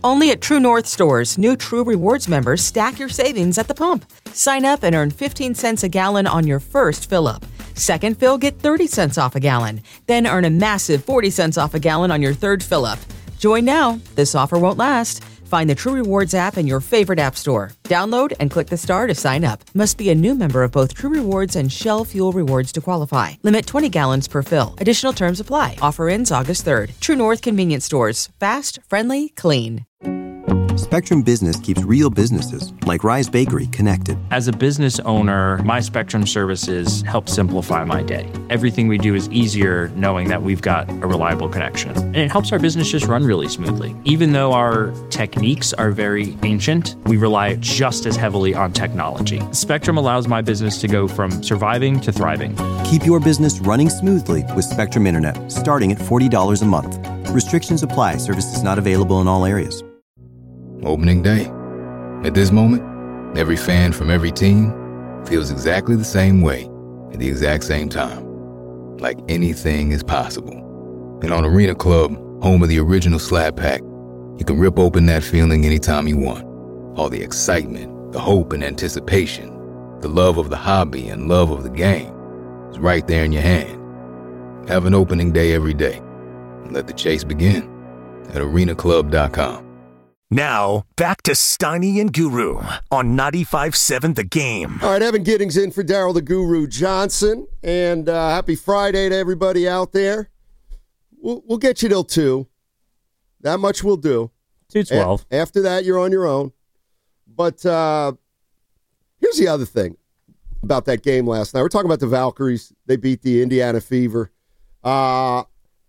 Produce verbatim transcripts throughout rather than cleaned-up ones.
Only at True North stores, new True Rewards members stack your savings at the pump. Sign up and earn fifteen cents a gallon on your first fill-up. Second fill, get thirty cents off a gallon. Then earn a massive forty cents off a gallon on your third fill-up. Join now. This offer won't last. Find the True Rewards app in your favorite app store. Download and click the star to sign up. Must be a new member of both True Rewards and Shell Fuel Rewards to qualify. Limit twenty gallons per fill. Additional terms apply. Offer ends August third. True North Convenience Stores. Fast, friendly, clean. Spectrum Business keeps real businesses, like Rise Bakery, connected. As a business owner, my Spectrum services help simplify my day. Everything we do is easier knowing that we've got a reliable connection. And it helps our business just run really smoothly. Even though our techniques are very ancient, we rely just as heavily on technology. Spectrum allows my business to go from surviving to thriving. Keep your business running smoothly with Spectrum Internet, starting at forty dollars a month. Restrictions apply. Services not available in all areas. Opening day. At this moment, every fan from every team feels exactly the same way at the exact same time. Like anything is possible. And on Arena Club, home of the original Slab Pack, you can rip open that feeling anytime you want. All the excitement, the hope and anticipation, the love of the hobby and love of the game is right there in your hand. Have an opening day every day. And let the chase begin at arena club dot com. Now, back to Steiny and Guru on ninety-five point seven The Game. All right, Evan Giddings in for Daryl the Guru Johnson. And uh, happy Friday to everybody out there. We'll, we'll get you till two. That much we'll do. two twelve. A- after that, you're on your own. But uh, here's the other thing about that game last night. We're talking about the Valkyries. They beat the Indiana Fever. Uh,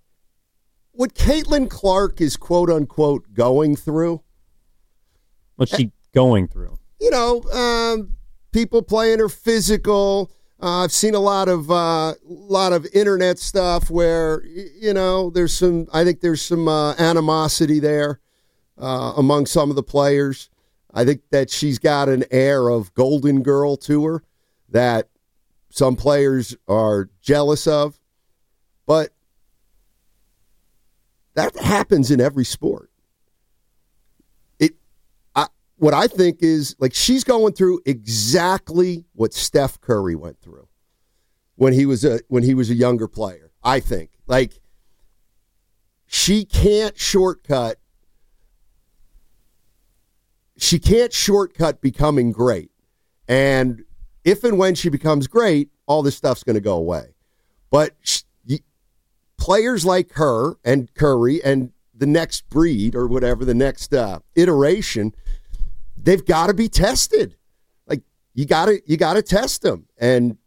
what Caitlin Clark is quote-unquote going through, what's she going through? You know, um, people playing her physical. Uh, I've seen a lot of uh, lot of internet stuff where, you know, there's some. I think there's some uh, animosity there uh, among some of the players. I think that she's got an air of golden girl to her that some players are jealous of, but that happens in every sport. What I think is, like, she's going through exactly what Steph Curry went through when he was a when he was a younger player. I think, like, she can't shortcut. She can't shortcut becoming great, and if and when she becomes great, all this stuff's going to go away. But she, players like her and Curry and the next breed or whatever, the next uh, iteration, they've got to be tested. Like, you got to you got to test them. And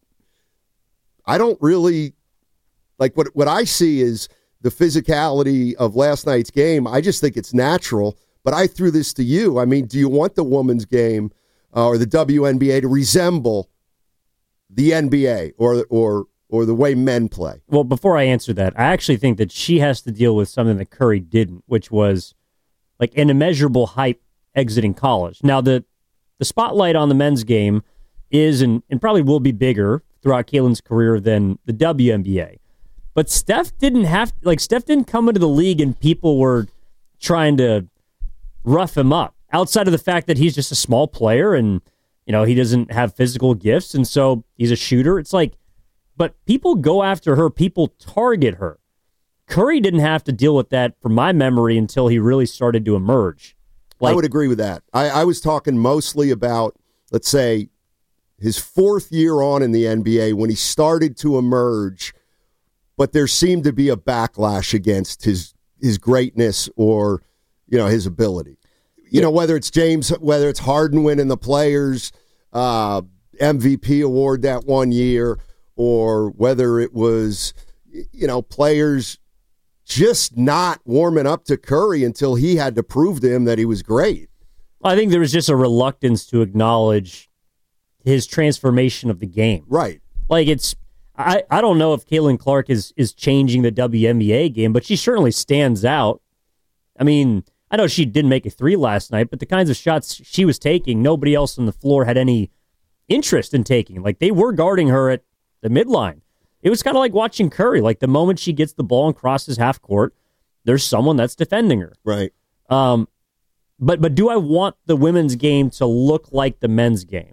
I don't really like what what I see is the physicality of last night's game. I just think it's natural. But I threw this to you. I mean, do you want the women's game uh, or the W N B A to resemble the N B A or or or the way men play? Well, before I answer that, I actually think that she has to deal with something that Curry didn't, which was like an immeasurable hype exiting college. Now, the the spotlight on the men's game is and, and probably will be bigger throughout Caitlin's career than the W N B A. But Steph didn't have, like, Steph didn't come into the league and people were trying to rough him up. Outside of the fact that he's just a small player and, you know, he doesn't have physical gifts, and so he's a shooter. It's like, but people go after her, people target her. Curry didn't have to deal with that, from my memory, until he really started to emerge. Like, I would agree with that. I, I was talking mostly about, let's say, his fourth year on in the N B A when he started to emerge, but there seemed to be a backlash against his his greatness or, you know, his ability. You yeah. know, whether it's James, whether it's Harden winning the Players uh, M V P award that one year, or whether it was, you know, players just not warming up to Curry until he had to prove to him that he was great. I think there was just a reluctance to acknowledge his transformation of the game. Right. Like, it's, I, I don't know if Caitlin Clark is, is changing the W N B A game, but she certainly stands out. I mean, I know she didn't make a three last night, but the kinds of shots she was taking, nobody else on the floor had any interest in taking. Like, they were guarding her at the midline. It was kind of like watching Curry. Like, the moment she gets the ball and crosses half court, there's someone that's defending her. Right. Um, But but do I want the women's game to look like the men's game?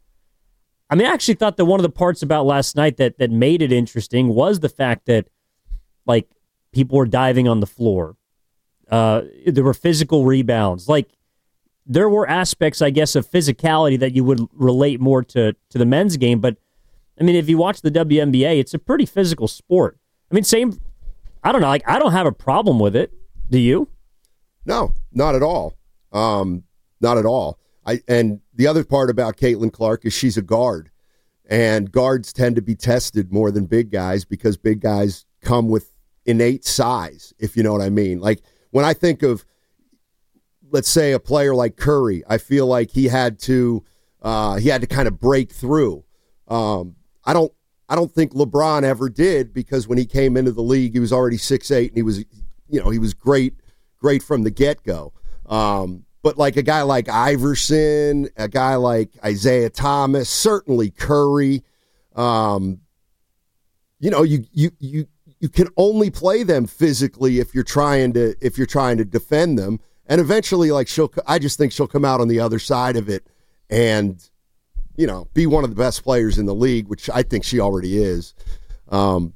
I mean, I actually thought that one of the parts about last night that that made it interesting was the fact that, like, people were diving on the floor. Uh, there were physical rebounds. Like, there were aspects, I guess, of physicality that you would relate more to, to the men's game. But, I mean, if you watch the W N B A, it's a pretty physical sport. I mean, same, I don't know, like, I don't have a problem with it. Do you? No, not at all. Um, not at all. I and the other part about Caitlin Clark is she's a guard, and guards tend to be tested more than big guys because big guys come with innate size, if you know what I mean. Like, when I think of, let's say, a player like Curry, I feel like he had to uh, he had to kind of break through. Um, I don't I don't think LeBron ever did, because when he came into the league, he was already six eight, and he was, you know, he was great, great from the get-go. Um, but like a guy like Iverson, a guy like Isaiah Thomas, certainly Curry, um, you know, you you you you can only play them physically if you're trying to if you're trying to defend them. And eventually, like she'll, I just think she'll come out on the other side of it and, you know, be one of the best players in the league, which I think she already is. Um,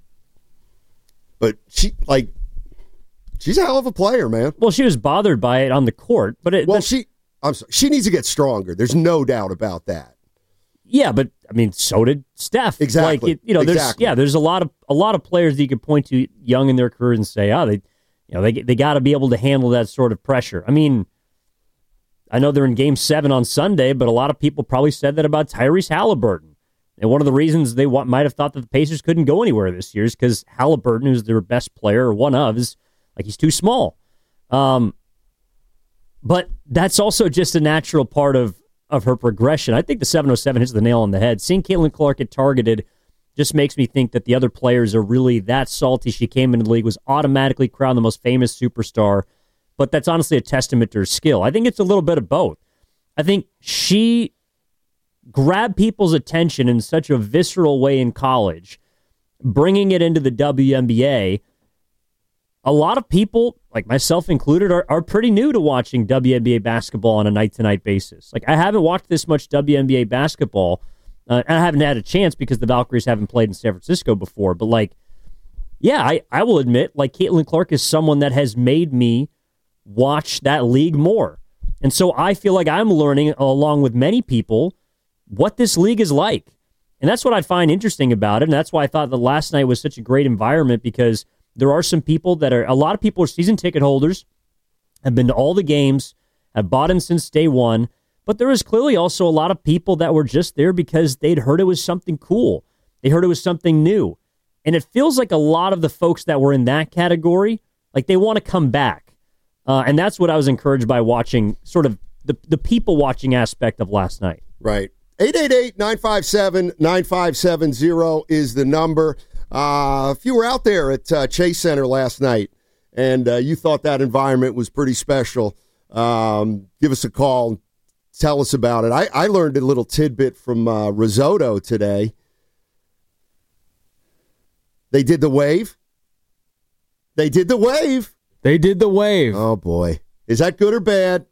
but she like. She's a hell of a player, man. Well, she was bothered by it on the court, but it, well, but, she, I'm sorry, she needs to get stronger. There's no doubt about that. Yeah, but I mean, so did Steph. Exactly. Like, it, you know, there's exactly. yeah, there's a lot of a lot of players that you could point to young in their career and say, oh, they, you know, they they got to be able to handle that sort of pressure. I mean, I know they're in Game Seven on Sunday, but a lot of people probably said that about Tyrese Halliburton. And one of the reasons they want, might have thought that the Pacers couldn't go anywhere this year is because Halliburton, who's their best player or one of, is like he's too small. Um, but that's also just a natural part of, of her progression. I think the seven oh seven hits the nail on the head. Seeing Caitlin Clark get targeted just makes me think that the other players are really that salty. She came into the league, was automatically crowned the most famous superstar, but that's honestly a testament to her skill. I think it's a little bit of both. I think she grabbed people's attention in such a visceral way in college, bringing it into the W N B A. A lot of people, like myself included, are, are pretty new to watching W N B A basketball on a night-to-night basis. Like, I haven't watched this much W N B A basketball, uh, and I haven't had a chance because the Valkyries haven't played in San Francisco before. But, like, yeah, I, I will admit, like, Caitlin Clark is someone that has made me watch that league more. And so I feel like I'm learning, along with many people, what this league is like. And that's what I find interesting about it, and that's why I thought that last night was such a great environment, because there are some people that are, a lot of people are season ticket holders, have been to all the games, have bought in since day one, but there is clearly also a lot of people that were just there because they'd heard it was something cool. They heard it was something new. And it feels like a lot of the folks that were in that category, like they want to come back. Uh, and that's what I was encouraged by watching, sort of the, the people watching aspect of last night. Right. eight eight eight, nine five seven, nine five seven zero is the number. Uh, if you were out there at uh, Chase Center last night and uh, you thought that environment was pretty special, um, give us a call and tell us about it. I, I learned a little tidbit from uh, Risotto today. They did the wave. They did the wave. They did the wave. Oh, boy. Is that good or bad?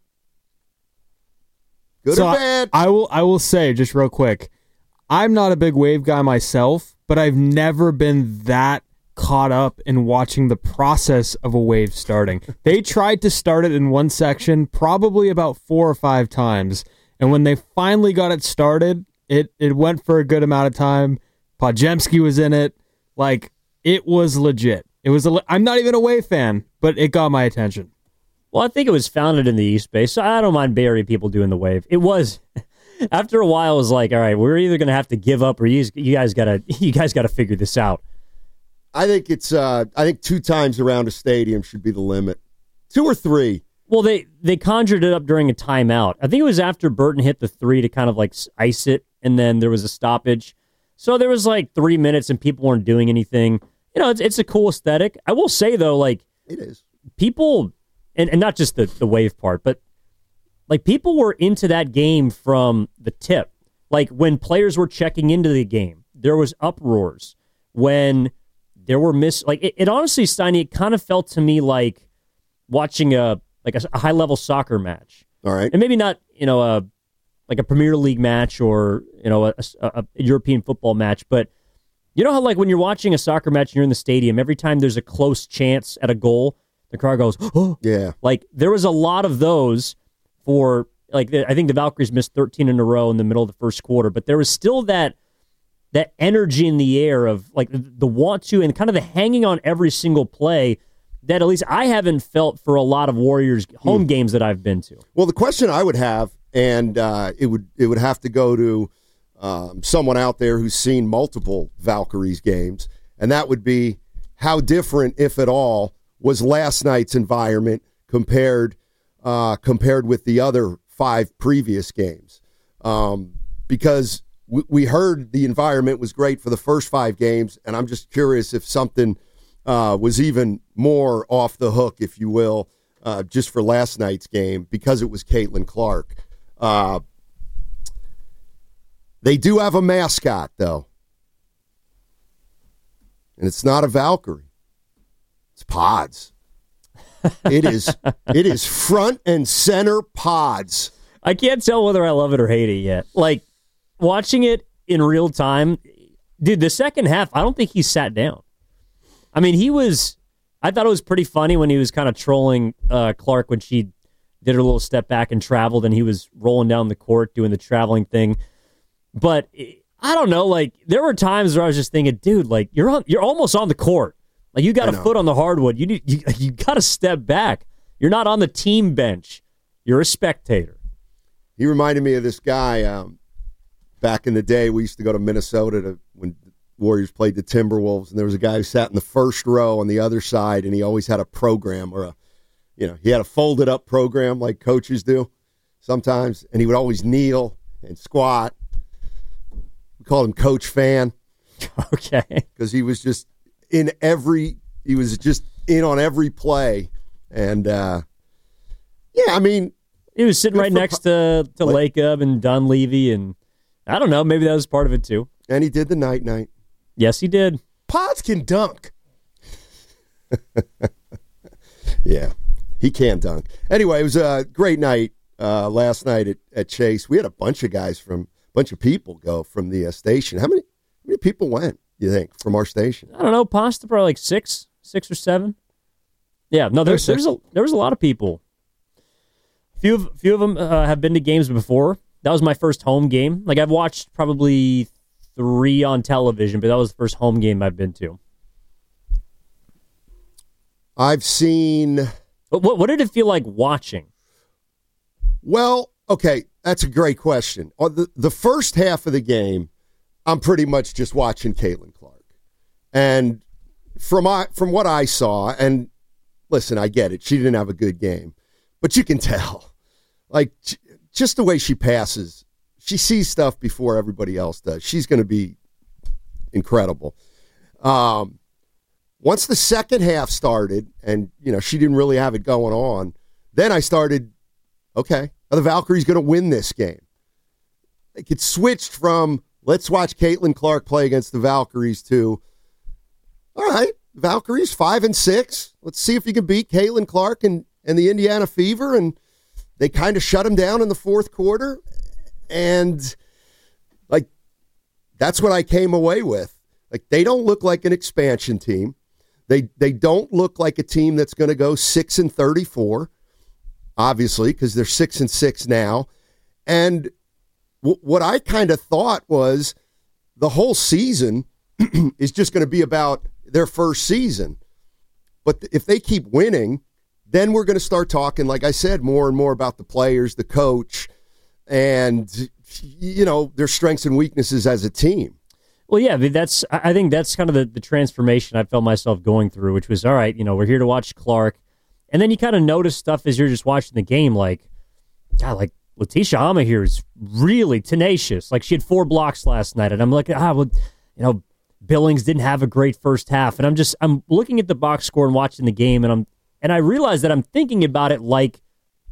Good so or bad? I, I will I will say, just real quick, I'm not a big wave guy myself, but I've never been that caught up in watching the process of a wave starting. They tried to start it in one section probably about four or five times, and when they finally got it started, it, it went for a good amount of time. Podziemski was in it. Like, it was legit. It was. A, I'm not even a wave fan, but it got my attention. Well, I think it was founded in the East Bay, so I don't mind Bay Area people doing the wave. It was... After a while, it was like, all right, we're either going to have to give up, or you, you guys got to, you guys got to figure this out. I think it's, uh, I think two times around a stadium should be the limit, two or three. Well, they they conjured it up during a timeout. I think it was after Burton hit the three to kind of like ice it, and then there was a stoppage. So there was like three minutes, and people weren't doing anything. You know, it's it's a cool aesthetic. I will say though, like it is people, and, and not just the the wave part, but. Like, people were into that game from the tip. Like, when players were checking into the game, there was uproars. When there were miss... Like, it, it honestly, Steiny, it kind of felt to me like watching a like a, a high-level soccer match. All right. And maybe not, you know, a like a Premier League match or, you know, a, a, a European football match, but you know how, like, when you're watching a soccer match and you're in the stadium, every time there's a close chance at a goal, the crowd goes, oh. Yeah. Like, there was a lot of those for, like, the, I think the Valkyries missed thirteen in a row in the middle of the first quarter, but there was still that that energy in the air of, like, the, the want to and kind of the hanging on every single play that at least I haven't felt for a lot of Warriors home hmm. games that I've been to. Well, the question I would have, and uh, it would it would have to go to um, someone out there who's seen multiple Valkyries games, and that would be how different, if at all, was last night's environment compared uh, compared with the other five previous games. Um, because we, we heard the environment was great for the first five games, and I'm just curious if something uh, was even more off the hook, if you will, uh, just for last night's game because it was Caitlin Clark. Uh, they do have a mascot, though. And it's not a Valkyrie. It's Pods. It is it is front and center Pods. I can't tell whether I love it or hate it yet. Like, watching it in real time, dude, the second half, I don't think he sat down. I mean, he was, I thought it was pretty funny when he was kind of trolling uh, Clark when she did her little step back and traveled, and he was rolling down the court doing the traveling thing. But I don't know, like, there were times where I was just thinking, dude, like, you're on, you're almost on the court. Like, you got a foot on the hardwood. You need, you, you got to step back. You're not on the team bench. You're a spectator. He reminded me of this guy um, back in the day. We used to go to Minnesota to, when the Warriors played the Timberwolves, and there was a guy who sat in the first row on the other side, and he always had a program or a, you know, he had a folded up program like coaches do sometimes, and he would always kneel and squat. We called him Coach Fan. Okay. Because he was just in every, he was just in on every play. And, uh, yeah, I mean. He was sitting right next to, to Lacob and Dunleavy, and I don't know, maybe that was part of it too. And he did the night-night. Yes, he did. Pods can dunk. Yeah. He can dunk. Anyway, it was a great night uh, last night at, at Chase. We had a bunch of guys from, a bunch of people go from the uh, station. How many how many people went, you think, from our station? I don't know. Pasta, probably like six, six or seven. Yeah, no, there's, there's a, there was a lot of people. Few of, few of them uh, have been to games before. That was my first home game. Like, I've watched probably three on television, but that was the first home game I've been to. I've seen... But what, what did it feel like watching? Well, okay, that's a great question. The, the first half of the game, I'm pretty much just watching Caitlin Clark. And from, I, from what I saw, and listen, I get it, she didn't have a good game, but you can tell. Like, just the way she passes, she sees stuff before everybody else does. She's going to be incredible. Um, once the second half started, and, you know, she didn't really have it going on, then I started, okay, are the Valkyries going to win this game? Like, it switched from, let's watch Caitlin Clark play against the Valkyries to, all right, Valkyries five and six. Let's see if you can beat Caitlin Clark and, and the Indiana Fever. And they kind of shut them down in the fourth quarter. And, like, that's what I came away with. Like, they don't look like an expansion team. They they don't look like a team that's going to go six and thirty-four, obviously, because they're six and six now. And w- what I kind of thought was the whole season is just going to be about their first season. But if they keep winning, then we're going to start talking, like I said, more and more about the players, the coach, and, you know, their strengths and weaknesses as a team. Well, yeah, that's. I think that's kind of the, the transformation I felt myself going through, which was, all right, you know, we're here to watch Clark. And then you kind of notice stuff as you're just watching the game, like, God, like, Letitia Ama here is really tenacious. Like, she had four blocks last night, and I'm like, ah, well, you know, Billings didn't have a great first half. And I'm just, I'm looking at the box score and watching the game, and I'm, and I realize that I'm thinking about it like,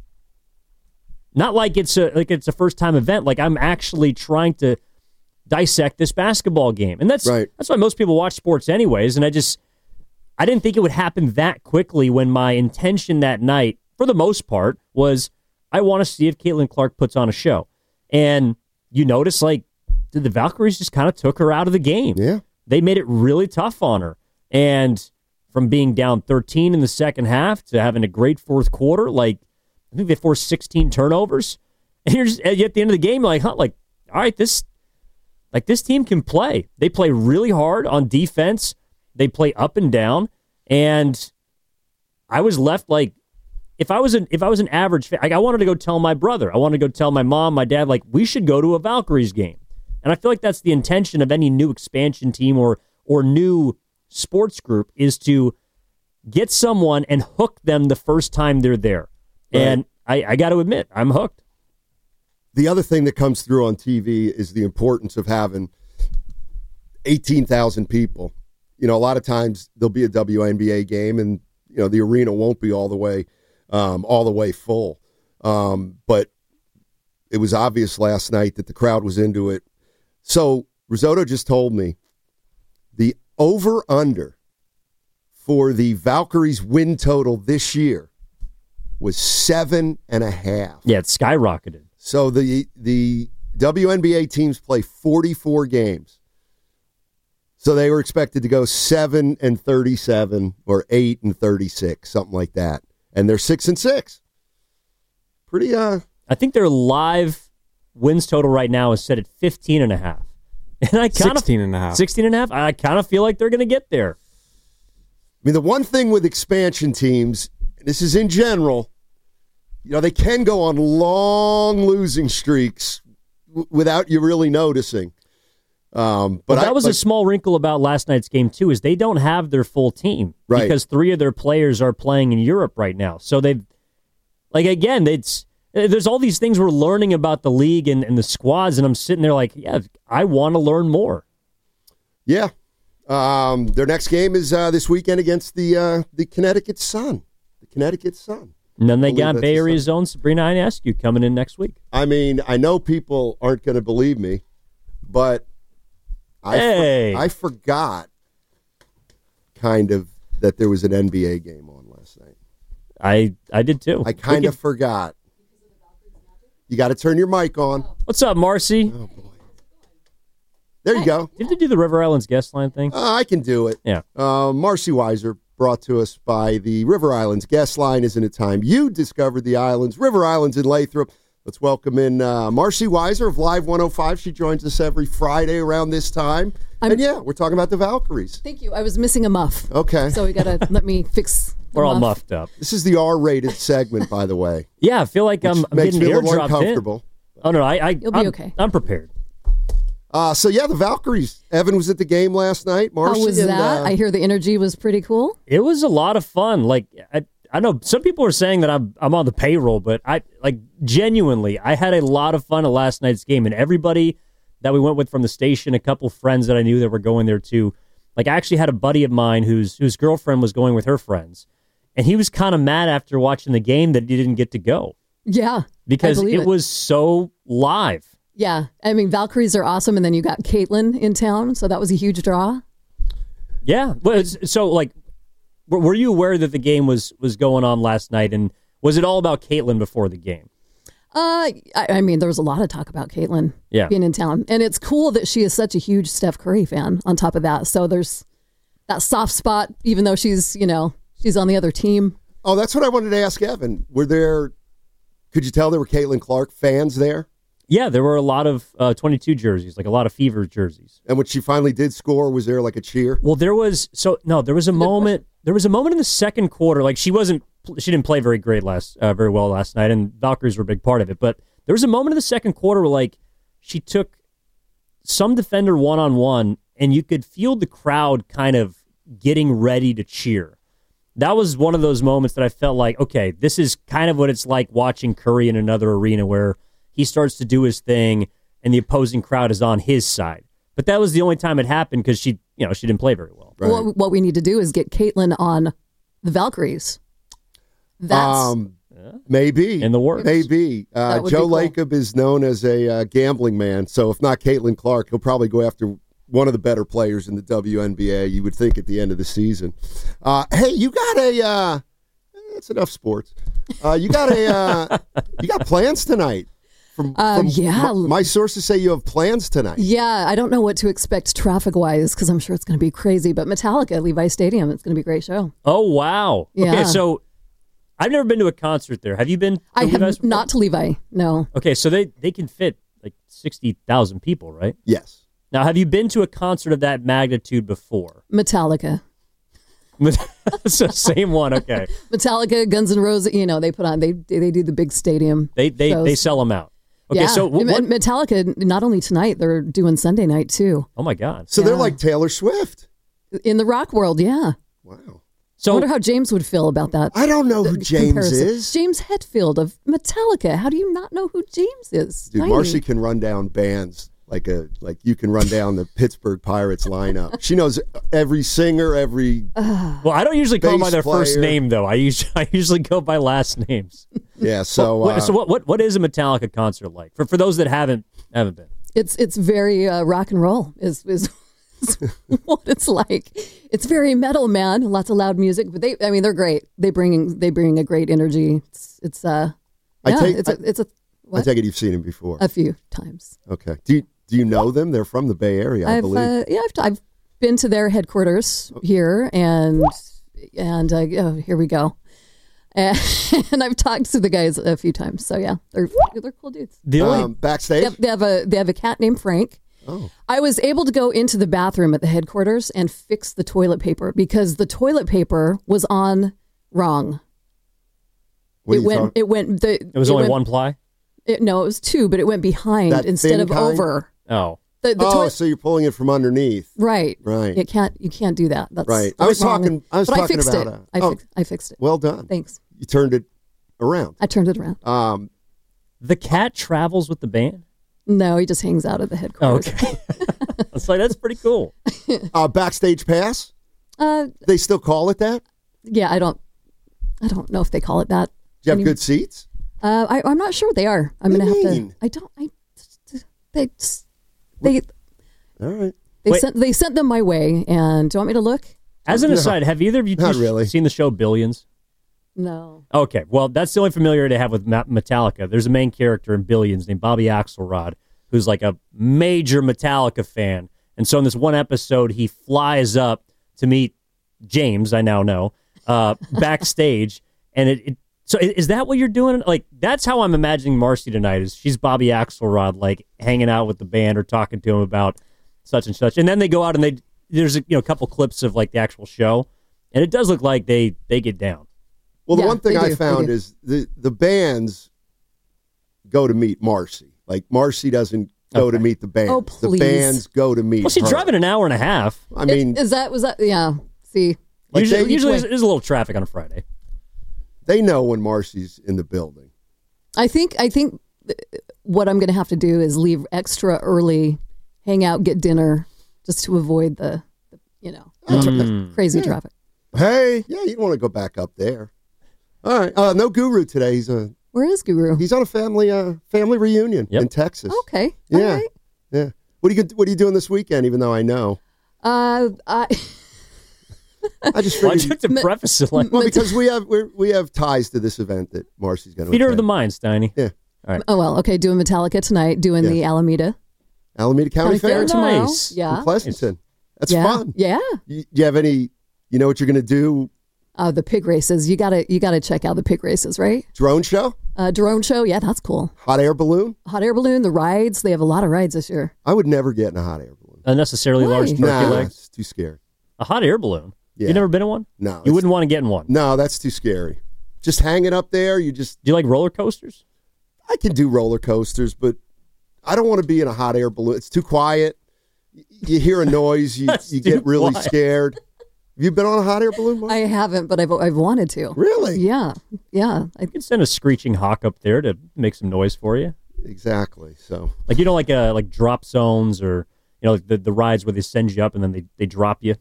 not like it's a, like it's a first-time event. Like, I'm actually trying to dissect this basketball game. And that's right. That's why most people watch sports anyways. And I just, I didn't think it would happen that quickly when my intention that night, for the most part, was I want to see if Caitlin Clark puts on a show. And you notice, like, the Valkyries just kind of took her out of the game. Yeah. They made it really tough on her. And from being down thirteen in the second half to having a great fourth quarter, like, I think they forced sixteen turnovers. And you're just, at the end of the game, you're like, huh, like, all right, this, like, this team can play. They play really hard on defense. They play up and down. And I was left like, if I was an if I was an average fan, like, I wanted to go tell my brother, I wanted to go tell my mom, my dad, like, we should go to a Valkyries game. And I feel like that's the intention of any new expansion team or or new sports group, is to get someone and hook them the first time they're there. Right. And I, I got to admit, I'm hooked. The other thing that comes through on T V is the importance of having eighteen thousand people. You know, a lot of times there'll be a W N B A game and, you know, the arena won't be all the way um, all the way full. Um, but it was obvious last night that the crowd was into it. So Risotto just told me the over-under for the Valkyries win total this year was seven and a half. Yeah, it skyrocketed. So the the W N B A teams play forty-four games. So they were expected to go seven and thirty-seven or eight and thirty-six, something like that. And they're six and six. Pretty, uh. I think their live wins total right now is set at fifteen and a half. And I kind sixteen of, and a half. sixteen and a half. I kind of feel like they're going to get there. I mean, the one thing with expansion teams, this is in general, you know, they can go on long losing streaks w- without you really noticing. Um, but well, that I, was like, a small wrinkle about last night's game, too, is they don't have their full team. Right. Because three of their players are playing in Europe right now. So they've, like, again, it's there's all these things we're learning about the league and, and the squads, and I'm sitting there like, yeah, I want to learn more. Yeah. Um, their next game is uh, this weekend against the uh, the Connecticut Sun. The Connecticut Sun. And then they I believe got that's Bay the Area Sun. zone Sabrina Ionescu coming in next week. I mean, I know people aren't going to believe me, but I, Hey. for, I forgot kind of that there was an N B A game on last night. I I did too. I kind We of could- forgot. You got to turn your mic on. What's up, Marcy? Oh, boy. There you go. Do you have to do the River Islands guest line thing? Uh, I can do it. Yeah. Uh, Marcy Weiser, brought to us by the River Islands guest line. Isn't it time you discovered the islands? River Islands in Lathrop. Let's welcome in uh, Marcy Weiser of Live one oh five. She joins us every Friday around this time. I'm- and yeah, we're talking about the Valkyries. Thank you. I was missing a muff. Okay. So we got to let me fix the We're all muff. muffed up. This is the R-rated segment, by the way. Yeah, I feel like I'm, I'm makes getting me a little airdropped in. uncomfortable. Oh, no, I, I, You'll be I'm, okay. I'm prepared. Uh, so, yeah, the Valkyries. Evan was at the game last night. Marcy, How was and, that? uh, I hear the energy was pretty cool. It was a lot of fun. Like, I, I know some people are saying that I'm I'm on the payroll, but I like genuinely, I had a lot of fun at last night's game, and everybody that we went with from the station, a couple friends that I knew that were going there too. Like, I actually had a buddy of mine whose whose girlfriend was going with her friends, and he was kind of mad after watching the game that he didn't get to go Yeah. because I it, believe it was so live. Yeah. I mean, Valkyries are awesome. And then you got Caitlin in town. So that was a huge draw. Yeah. Well, it's, so like, were were you aware that the game was was going on last night, and was it all about Caitlin before the game? Uh, I, I mean, there was a lot of talk about Caitlin Yeah. being in town. And it's cool that she is such a huge Steph Curry fan on top of that. So there's that soft spot, even though she's, you know, she's on the other team. Oh, that's what I wanted to ask Evan. Were there, could you tell there were Caitlin Clark fans there? Yeah, there were a lot of uh, twenty-two jerseys, like a lot of Fever jerseys. And when she finally did score, was there like a cheer? Well, there was so no, there was a moment. There was a moment in the second quarter. Like she wasn't, she didn't play very great last, uh, very well last night, and Valkyries were a big part of it. But there was a moment in the second quarter where like she took some defender one on one, and you could feel the crowd kind of getting ready to cheer. That was one of those moments that I felt like, okay, this is kind of what it's like watching Curry in another arena where he starts to do his thing and the opposing crowd is on his side. But that was the only time it happened because she, you know, she didn't play very well. Right. What, what we need to do is get Caitlin on the Valkyries. That's Um, maybe. In the works. Maybe. Uh, That would Joe be cool. Lacob is known as a uh, gambling man, so if not Caitlin Clark, he'll probably go after one of the better players in the W N B A, you would think, at the end of the season. Uh, hey, you got a, uh, that's enough sports. Uh, you got a uh, you got plans tonight? From, Uh, from yeah. my, my sources say you have plans tonight. Yeah, I don't know what to expect traffic wise because I'm sure it's going to be crazy. But Metallica, Levi Stadium, it's going to be a great show. Oh, wow. Yeah. Okay, so I've never been to a concert there. Have you been to I have Levi's before? not to Levi. No. Okay, so they, they can fit like sixty thousand people, right? Yes. Now, have you been to a concert of that magnitude before? Metallica. So same one, okay. Metallica, Guns N' Roses. You know, they put on they they do the big stadium. They they shows. they sell them out. Okay, yeah. so what, what? And Metallica, not only tonight, they're doing Sunday night too. Oh my God! So Yeah. they're like Taylor Swift. In the rock world, yeah. Wow. So I wonder how James would feel about that. I don't know who The James comparison. is. James Hetfield of Metallica. How do you not know who James is? Dude, Tiny. Marcy can run down bands like a like you can run down the Pittsburgh Pirates lineup. She knows every singer, every well, I don't usually call them by bass their first player. name though. I usually I usually go by last names. yeah. So what, uh, so what what what is a Metallica concert like for for those that haven't haven't been? It's it's very uh, rock and roll is is what it's like. It's very metal, man. Lots of loud music, but they I mean they're great. They bring they bring a great energy. It's it's uh I yeah, take- it's a, I- it's a I what? take it you've seen him before. a few times. Okay. Do you, do you know them? They're from the Bay Area, I I've believe. uh, yeah I've, I've been to their headquarters here and and uh, oh, here we go. And, and I've talked to the guys a few times. So yeah, they're they're cool dudes. The only um, backstage. They have, they have a they have a cat named Frank. Oh. I was able to go into the bathroom at the headquarters and fix the toilet paper because the toilet paper was on wrong. What are It you went. talking- It went. The, it was it only went- one ply. It, no, it was two, but it went behind That instead thin of kind? over. Oh, The, the oh, toilet. so you're pulling it from underneath. Right. Right. You can't. You can't do that. That's Right. I that's was wrong. talking- I was but talking I fixed about, it. uh, I, oh. fix, I fixed it. Well done. Thanks. You turned it around. I turned it around. Um, the cat travels with the band. No, he just hangs out at the Oh, headquarters. okay, it's like that's pretty cool. uh, backstage pass. Uh, They still call it that. yeah. I don't. I don't know if they call it that. Do you have Any- good seats? Uh, I, I'm not sure what they are. I'm What gonna do you have mean? to. I don't. I. They. They. All right. They Wait. sent. They sent them my way. And do you want me to look? As an No. aside, have either of you Not two really. seen the show Billions? No. Okay, well, that's the only familiarity I have with Ma- Metallica. There's a main character in Billions named Bobby Axelrod, who's like a major Metallica fan. And so in this one episode, he flies up to meet James, I now know, uh, backstage. And it, it so i- is that what you're doing? Like, that's how I'm imagining Marcy tonight, is she's Bobby Axelrod, like hanging out with the band or talking to him about such and such. And then they go out and they there's a you know, couple clips of like the actual show. And it does look like they, they get down. Well, the Yeah, one thing they I do, found they do. is the the bands go to meet Marcy. Like Marcy doesn't go Okay. to meet the bands. Oh, The please. bands go to meet. Well, she's her. driving an hour and a half. I mean, It- is that was that? Yeah. See. like usually they, usually there's, there's a little traffic on a Friday. they know when Marcy's in the building. I think. I think th- what I'm going to have to do is leave extra early, hang out, get dinner, just to avoid the, the you know, the tra- the crazy traffic. Hey, yeah, you don't want to go back up there. All right, uh, no Guru today. He's a Where is Guru? he's on a family uh, family reunion Yep. in Texas. Okay. Yeah. All right. Yeah. What are you What are you doing this weekend? Even though I know, Uh, I. I just Why'd figured. you have to preface it like Well, because we have we're, we have ties to this event that Marcy's going to. Theater of the Mind, Steiny? Yeah. Oh well. Okay. Doing Metallica tonight. Doing the Yes. Alameda Alameda County County Fair Fair tomorrow. Nice. Yeah. in Pleasanton. That's yeah. fun. Yeah. You, you have any? You know what you're going to do? Uh, the pig races. You gotta. You gotta check out the pig races, right? Drone show, Uh, drone show. Yeah, that's cool. hot air balloon. Hot air balloon. The rides. They have a lot of rides this year. I would never get in a hot air balloon. Unnecessarily Why? large turkey Nah, legs. it's too scary. A hot air balloon. Yeah. You never been in one? No, You it's- wouldn't want to get in one. No, that's too scary. Just hanging up there, you just. Do you like roller coasters? I can do roller coasters, but I don't want to be in a hot air balloon. It's too quiet. Y- You hear a noise, you That's you too get really quiet. scared. Have you been on a hot air balloon, Mark? I haven't, but I've I've wanted to. Really? Yeah. Yeah. I, You can send a screeching hawk up there to make some noise for you. Exactly. So Like, you know, like uh, like drop zones or, you know, the, the rides where they send you up and then they, they drop you.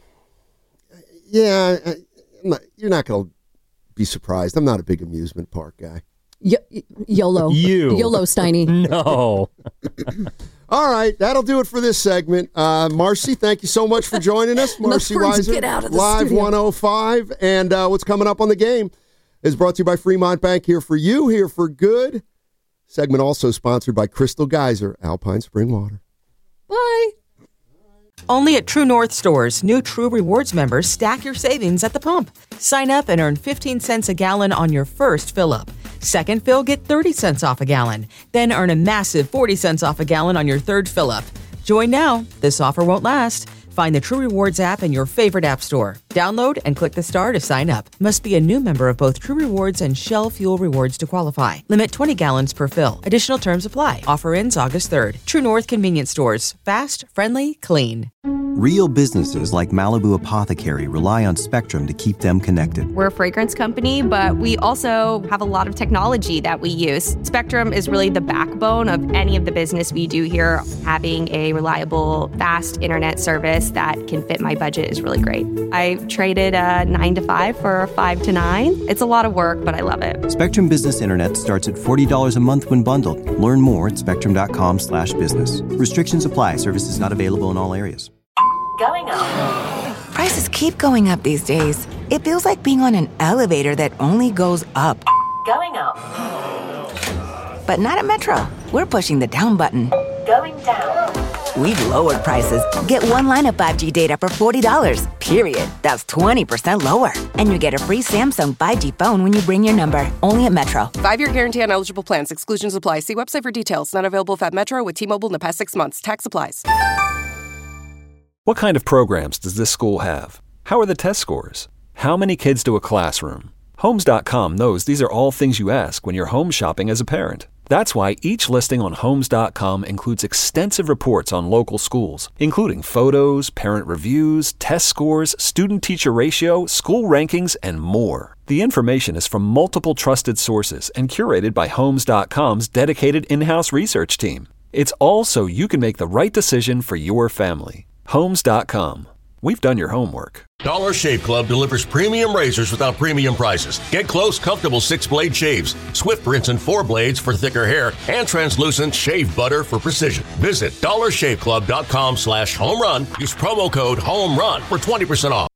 yeah, I, I'm not, you're not going to be surprised. I'm not a big amusement park guy. y- y- YOLO. You. YOLO Steiny. No. All right, that'll do it for this segment. Uh, Marcy, thank you so much for joining us. Marcy Birds, Weiser, get out of the Live studio. one oh five. And uh, what's coming up on the game? is brought to you by Fremont Bank. Here for you, here for good. Segment also sponsored by Crystal Geyser, Alpine Spring Water. Bye. Only at True North stores, new True Rewards members stack your savings at the pump. Sign up and earn fifteen cents a gallon on your first fill-up. Second fill, get thirty cents off a gallon. Then earn a massive forty cents off a gallon on your third fill-up. Join now. This offer won't last. Find the True Rewards app in your favorite app store. Download and click the star to sign up. Must be a new member of both True Rewards and Shell Fuel Rewards to qualify. Limit twenty gallons per fill. Additional terms apply. Offer ends August third. True North Convenience Stores. Fast, friendly, clean. Real businesses like Malibu Apothecary rely on Spectrum to keep them connected. We're a fragrance company, but we also have a lot of technology that we use. Spectrum is really the backbone of any of the business we do here. Having a reliable, fast internet service that can fit my budget is really great. I traded a nine to five for a five to nine. It's a lot of work, but I love it. Spectrum Business Internet starts at forty dollars a month when bundled. Learn more at spectrum.com slash business. Restrictions apply. Services not available in all areas. Going up. Prices keep going up these days. It feels like being on an elevator that only goes up. Going up. But not at Metro. We're pushing the down button. Going down. We've lowered prices. Get one line of five G data for forty dollars, period. That's twenty percent lower. And you get a free Samsung five G phone when you bring your number. Only at Metro. Five-year guarantee on eligible plans. Exclusions apply. See website for details. Not available at Metro with T-Mobile in the past six months. Tax applies. What kind of programs does this school have? How are the test scores? How many kids do a classroom? Homes dot com knows these are all things you ask when you're home shopping as a parent. That's why each listing on Homes dot com includes extensive reports on local schools, including photos, parent reviews, test scores, student-teacher ratio, school rankings, and more. The information is from multiple trusted sources and curated by Homes dot com's dedicated in-house research team. It's all so you can make the right decision for your family. Homes dot com. We've done your homework. Dollar Shave Club delivers premium razors without premium prices. Get close, comfortable six-blade shaves, swift rinse and four blades for thicker hair, and translucent shave butter for precision. Visit dollar shave club dot com slash home run. Use promo code HOME RUN for twenty percent off.